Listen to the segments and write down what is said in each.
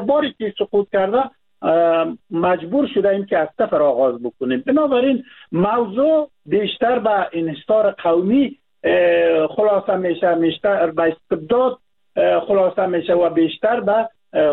باری که سقوط کرده مجبور شده ایم که از صفر آغاز بکنیم. بنابراین موضوع بیشتر به انحصار قومی خلاصه میشه، بیشتر به استبداد خلاصه میشه و بیشتر به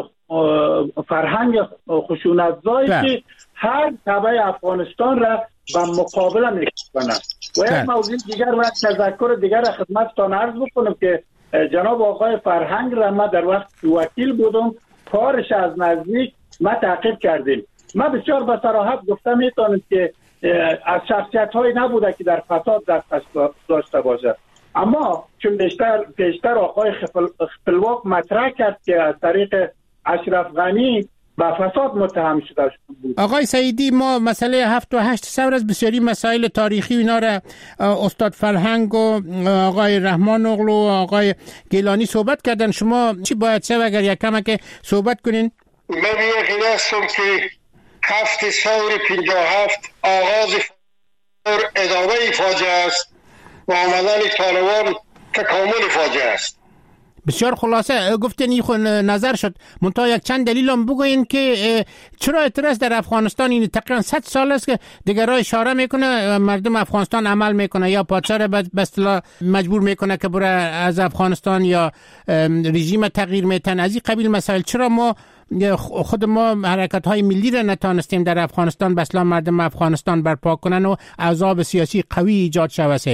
فرهنگ خشونت‌زایی که هر طبقه افغانستان را به مقابله میکنه. و یک موضوع دیگر و تذکر دیگر خدمتتان عرض بکنم که جناب آقای فرهنگ را ما در وقت وکیل بودم، کارش از نزدیک ما تعقیب کردیم. ما بسیار به صراحت گفته میتونم که از شخصیت های نبوده که در فساد دست داشته باشه، اما چون بیشتر آقای خپلواک مطرح کرد که از طریق اشرف غنی با فساد متهم شده بود. آقای سعیدی، ما مسئله 7 و 8 سپتامبر از بسیاری مسائل تاریخی و اینا را استاد فرهنگ و آقای رحمان اغلو و آقای گیلانی صحبت کردن. شما چی باید شد اگر یک کمک صحبت کنین؟ من یقین هستم که 7 سپتامبر 57 آغاز ادامه فاجعه است و آمدن طالبان تکامل فاجعه است. بسیار خلاصه گفتین این خود نظر شد، منتها یک چند دلیل هم بگوین که چرا اعتراض در افغانستان این تقریبا 100 سال است که دیگرها اشاره میکنه مردم افغانستان عمل میکنه یا پادشاه را به اصطلاح مجبور میکنه که بره از افغانستان یا رژیم تغییر میتن از این قبیل مسائل. چرا ما خود ما حرکت های ملی را نتانستیم در افغانستان به اصطلاح مردم افغانستان برپا کنن و عذاب سیاسی قوی ایجاد شود؟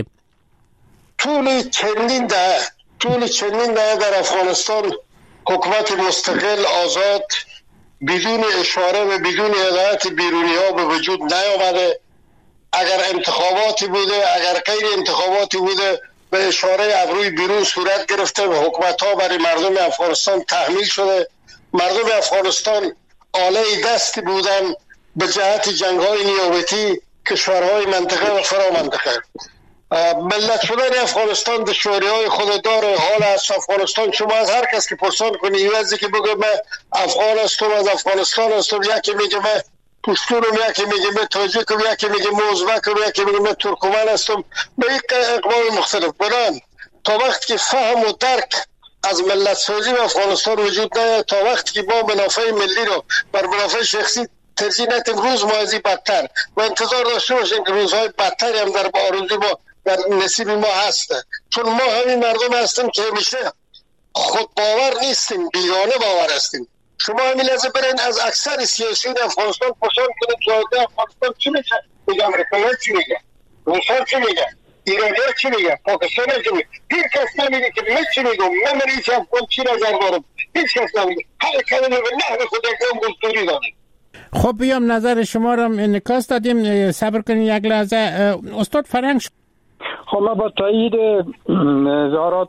طول چندین دهه در افغانستان حکومت مستقل آزاد بدون اشاره و بدون هدایت بیرونی ها به وجود نیامده. اگر انتخاباتی بوده، اگر غیر انتخاباتی بوده، به اشاره ابروی بیرون صورت گرفته و حکومت ها برای مردم افغانستان تحمیل شده. مردم افغانستان آله دستی بودن به جهت جنگ های نیابتی کشورهای منطقه و فرامنطقه. ملت شدن افغانستان دشواری های خود داره. حال از افغانستان شما از هر کس که پرسان کنی یوزی که بگه من افغان هستم، از افغانستان هستم، یکی میگه من پشتونم، یکی میگه من تاجیکم، یکی میگه من ازبکم، یکی میگه من ترکمن هستم، به یک اقوام مختلف بودن. تا وقتی که فهم و درک از ملت سازی و افغانستان وجود نداره، تا وقتی که ما منافع ملی رو بر منافع شخصی ترجیح ندیم، روز مازی بدتر و انتظار داشته باشیم که روزهای بدتری هم در آرزوی ما در نصیب ما هست. چون ما همین مردم هستیم که همیشه خود باور نیستیم، بیگانه باور هستیم. شما همین لحظه برین از اکثر سیاسیون افغانستان پرسان کنید که افغانستان چی میشه؟ میگه امریکایی چی میگه؟ روسا چی میگه؟ ایرانی چی میگه؟ پاکستان چی میگه؟ هیچ کس نمیگه که من چی میگم، من رئیس افغان چی نظر دارم. هیچ کس نمیگه. هر کلمه به نحو خود یک دستوری داره. خب بیام نظر شما را انعکاس دادیم، صبر کنید یک لحظه. استاد فرهنگ، خب ما با تایید اظهارات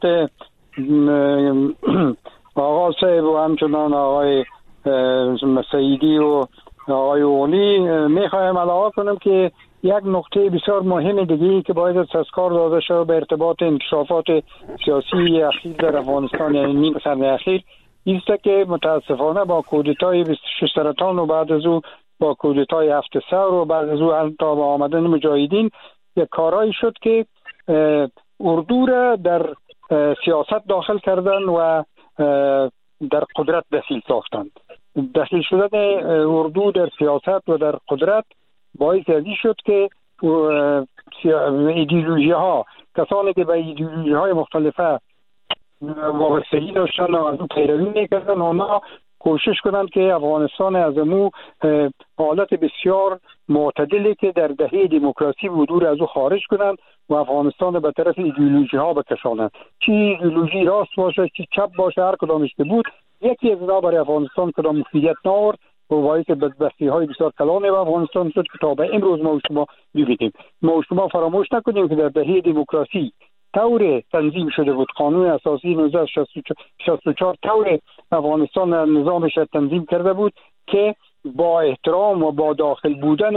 آقا صاحب و همچنان آقای سعیدی و آقای اولی میخوایم علاوه کنم که یک نقطه بسیار مهم دیگه که باید تذکر داده شد به ارتباط انکشافات سیاسی اخیر در افغانستان، یعنی نیم قرن اخیر، است که متاسفانه با کودتای 26 سرطان و بعد از او با کودتای 7 سپتامبر و بعد از او تا با آمدن مجاهدین یک کارایی شد که اردو را در سیاست داخل کردن و در قدرت دخیل ساختند. دخیل شدن اردو در سیاست و در قدرت باعث ازی شد که ایدئولوژی ها، کسانی که به ایدئولوژی های مختلفه وابستگی داشتن و از اون پیروی میکردن، اونا کوشش کنند که افغانستان از امو حالت بسیار معتدلی که در دهه دموکراسی بود از او خارج کنند و افغانستان به طرف ایدئولوژی ها بکشانند. چی ایدئولوژی راست باشه چی چپ باشه، هر کدامش که بود، یکی از اینا برای افغانستان کدام مفیدیت نآورد و باعث بدبختی های بسیار کلان به افغانستان شد که تا به امروز ما شما می‌بینیم. ما شما فراموش نکنیم که در دهه دموکراسی طور تنظیم شده بود، قانون اساسی 1964 طور افغانستان نظامش تنظیم کرده بود که با احترام و با داخل بودن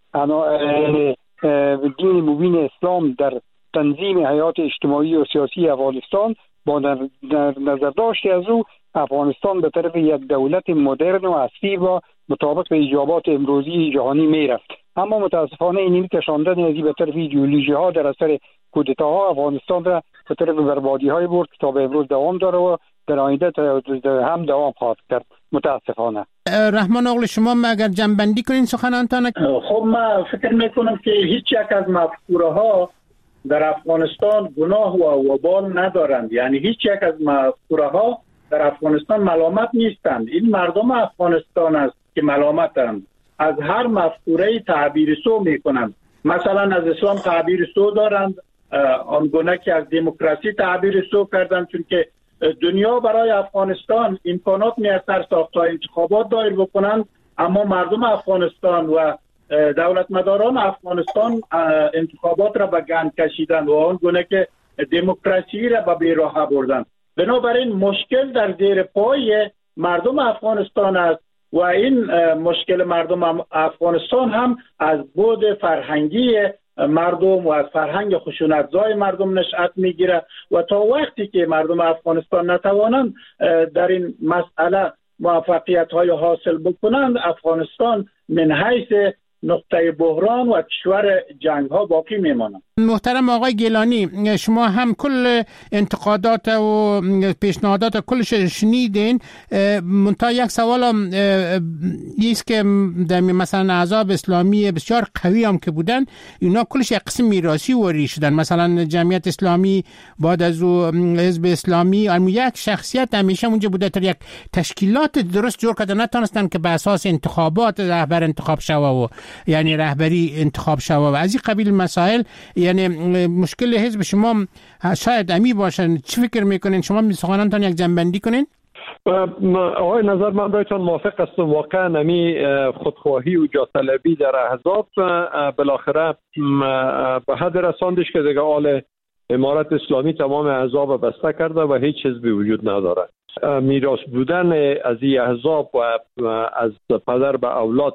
دین مبین اسلام در تنظیم حیات اجتماعی و سیاسی افغانستان، با نظر داشت از او افغانستان به طرف یک دولت مدرن و عصری و مطابق به ایجابات امروزی جهانی میرفت. اما متاسفانه این کشاندن ازی به طرف ایدئولوژی ها در اثر کودتاها افغانستان را به طرف بربادی های برد که تا به امروز دوام داره و در آینده هم دوام خواهد کرد متاسفانه. رحمان اغلو شما اگر جنبندی کنین سخنانتان. خب من فکر میکنم که هیچ یک از مفکوره ها در افغانستان گناه و وبال ندارند، یعنی هیچ یک از مفکوره ها در افغانستان ملامت نیستند. این مردم افغانستان است که ملامتند، از هر مفکوره تعبیر سو میکنند. مثلا از اسلام تعبیر سو دارند، آنگونه که از دموکراسی تعبیر سو کردند، چون که دنیا برای افغانستان امکانات میسر ساخت تا انتخابات دایر بکنند، اما مردم افغانستان و دولت مداران افغانستان انتخابات را به گند کشیدند و آنگونه که دموکراسی را به بیراه بردند. بنابراین مشکل در زیر پای مردم افغانستان است و این مشکل مردم افغانستان هم از بعد فرهنگی مردم و از فرهنگ خشونتزای مردم نشأت میگیره و تا وقتی که مردم افغانستان نتوانند در این مسئله موفقیت های حاصل بکنند، افغانستان من حیث نقطه بحران و کشور جنگ ها باقی میمانند. محترم آقای گیلانی، شما هم کل انتقادات و پیشنهادات کلش شنیدین. منتها یک سوال ایست که مثلا احزاب اسلامی بسیار قوی هم که بودن، اینا کلش یک قسم میراثی وری شدن. مثلا جمعیت اسلامی بعد از حزب اسلامی یک شخصیت همیشه اونجا بوده، تا یک تشکیلات درست جور کرده نتونستن که به اساس انتخابات رهبر انتخاب شوه و یعنی رهبری انتخاب شوه و از این قبیل مسائل. یعنی مشکل حزب شما شاید امی باشن. چی فکر میکنین شما؟ می سخنانتان یک جنبندی کنین. آقای نظر من برایتان موافق هستم. واقعا امی خودخواهی و جاطلبی در احزاب بالاخره به حد رساندش که دیگه آل امارت اسلامی تمام احزاب بسته کرده و هیچ حزبی وجود نداره. میراث بودن از این احزاب و از پدر به اولاد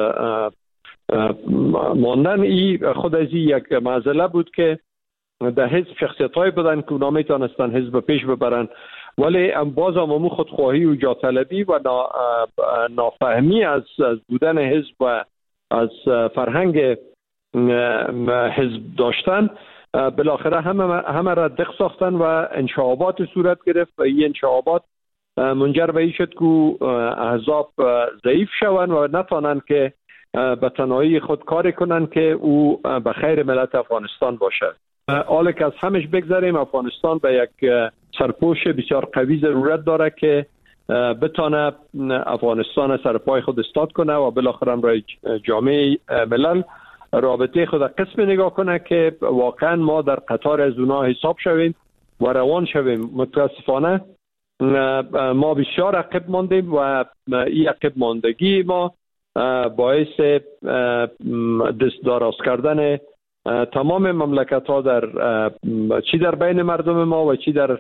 ماندن ای خود از یک معضله بود که در حزب شخصیت‌های بودن که اونا میتونستن حزب پیش ببرن، ولی باز هم امو خودخواهی و جاطلبی و نافهمی از بودن حزب و از فرهنگ حزب داشتن بالاخره همه را دق ساختن و انشعابات صورت گرفت و این انشعابات منجر به این شد که احزاب ضعیف شوند و نتوانند که به تنهایی خود کاری کنند که او به خیر ملت افغانستان باشه. حالا که از همش بگذاریم، افغانستان به یک سرپوش بسیار قوی ضرورت داره که بتانه افغانستان سرپای خود استاد کنه و بالاخره هم رای جامعه ملل رابطه خود قسم نگاه کنه که واقعا ما در قطار از اونا حساب شویم و روان شویم. متاسفانه ما بسیار عقب ماندیم و این عقب ماندگی ما باعث دست دراز کردن تمام مملکت ها در چی در بین مردم ما و چی در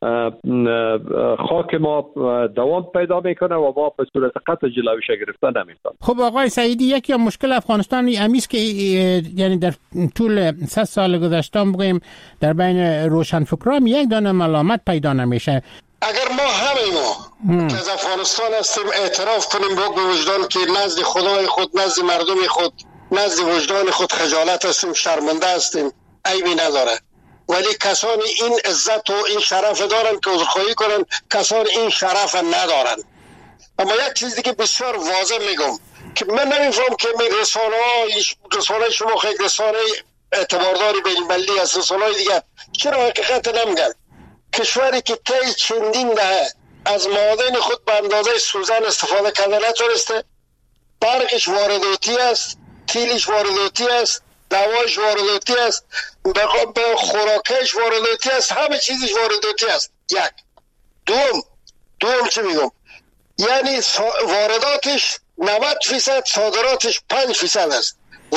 خاک ما دوام پیدا میکنه و ما به صورت قطع جلویش گرفتن نمیتونیم. خب آقای سعیدی، یکی از مشکل افغانستان امیز که یعنی در طول 100 سال گذشته بگیم در بین روشنفکران یک دانه ملامت پیدا نمیشه. اگر ما همه که از افغانستان هستیم اعتراف کنیم به وجدان که نزد خدای خود، نزد مردم خود، نزد وجدان خود خجالت هستیم، شرمنده هستیم، عیبی نداره، ولی کسانی این عزت و این شرف دارن که عذرخواهی کنن، کسانی این شرف ندارن. اما یک چیز دیگه بسیار واضح میگم که من نمیفهم که رسانه شما خیلی رسانه اعتبارداری بین المللی از رسانه دیگه چرا حقیقت نمیگن؟ کشوری که طی چندین دهه از معادن خود به اندازه سوزن استفاده کرده نتونسته، برقش وارداتی است، تیلش وارداتی است، دوایش وارداتی است، به خوراکش وارداتی است، همه چیزش وارداتی است. یک. دوم چی میگم؟ یعنی وارداتش 90%، صادراتش 5% است و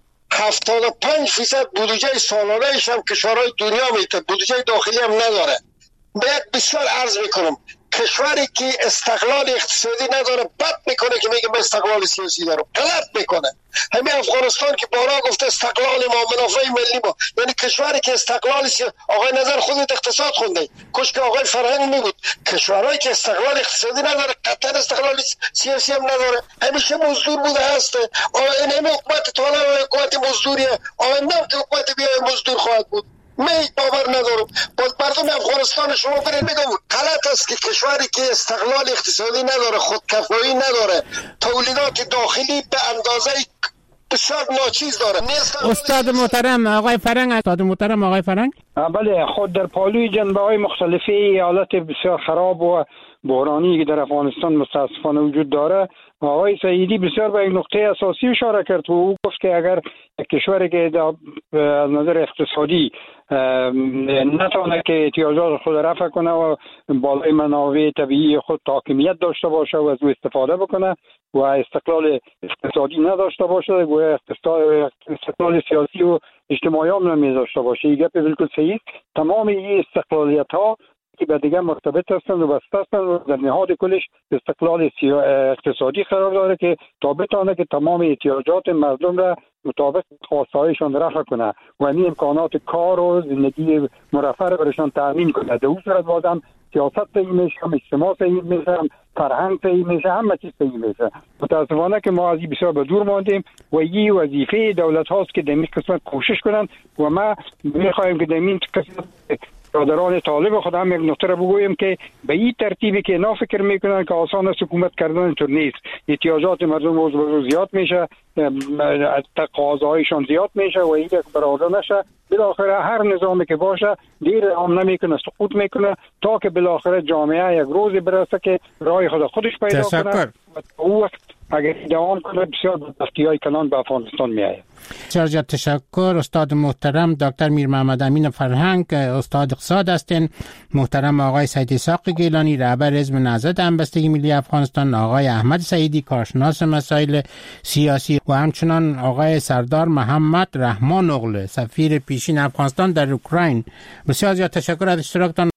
75% بودجه سالانه‌اش هم کشورهای دنیا میده، بودجه داخلی هم نداره. باید بسیار عرض میکنم کشوری که استقلال اقتصادی نداره بد میکنه که میگه استقلال سیاسی داره، غلط میکنه. همین افغانستان که بارا گفته استقلال ما، منافع ملی ما، یعنی کشوری که استقلال آقای نظر خودت اقتصاد خونده، کاش که آقای فرهنگ میگود کشورهایی که استقلال اقتصادی نداره قطعا استقلال سیاسی هم نداره، همیشه مزدور بوده هست. این حکومت طالب حکومت مزدوریه، آینده که حکومت بیای مزدور خواهد بود. من باور ندارم. باز مردم افغانستان شما برید بگو غلط است که کشوری که استقلال اقتصادی نداره، خودکفایی نداره، تولیدات داخلی به اندازه بسیار ناچیز داره. استاد محترم آقای فرنگ، بله، خود در پالوی جنبه‌های مختلفی حالت بسیار خراب و بحرانی که در افغانستان متاسفانه وجود داره، آقای سعیدی بسیار به یک نقطه اساسی اشاره کرد و او گفت که اگر کشوری که از نظر اقتصادی نتونه که احتیاجات خود رفع کنه و بالای منابع طبیعی خود حاکمیت داشته باشه و از او استفاده بکنه و استقلال اقتصادی نداشته باشه و استقلال سیاسی و اجتماعی هم نمی‌داشته باشه، این گپ بالکل صحیح. تمام این استقلالیت ها که به دیگه مرتبط هستند و بسته هستند و در نهاد کلش استقلال اقتصادی قرار داره که تا بتونه که تمام احتیاجات مردم را مطابق خواستهایشان رفع کنه و این امکانات کار و زندگی مرفه را برشان تأمین کنه. در اون صورت بازم سیاست صحیح میشه، هم اجتماع صحیح میشه، هم فرهنگ صحیح میشه، همه چیز صحیح میشه. متاسفانه که ما از این بسیار به دور ماندیم و این وظیفه دولت هاست که در این قسمت کوشش کنند و ما میخواهیم که در این قسمت برادران طالب خود هم یک نکته را بگویم که به این ترتیبی که اینا فکر میکنن که آسان است حکومت کردن، اینطور نیست. احتیاجات مردم روز به روز زیاد میشه، تقاضاهایشان زیاد میشه و این یک برآورده نشه، بالاخره هر نظامی که باشه دیر هم نمیکنه، سقوط میکنه تا که بالاخره جامعه یک روزی برسه که راه خودش پیدا کنه و او وقت اگر دوام کنه بسیار بدبختی‌های کلان به افغانستان میآید. بسیار تشکر استاد محترم دکتر میر محمد امین فرهنگ، استاد اقتصاد هستین. محترم آقای سید اسحاق گیلانی رهبر حزب نهضت همبستگی ملی افغانستان، آقای احمد سعیدی کارشناس مسائل سیاسی و همچنان آقای سردار محمد رحمان اغله سفیر پیشین افغانستان در اوکراین. بسیار تشکر از اشتراکتان.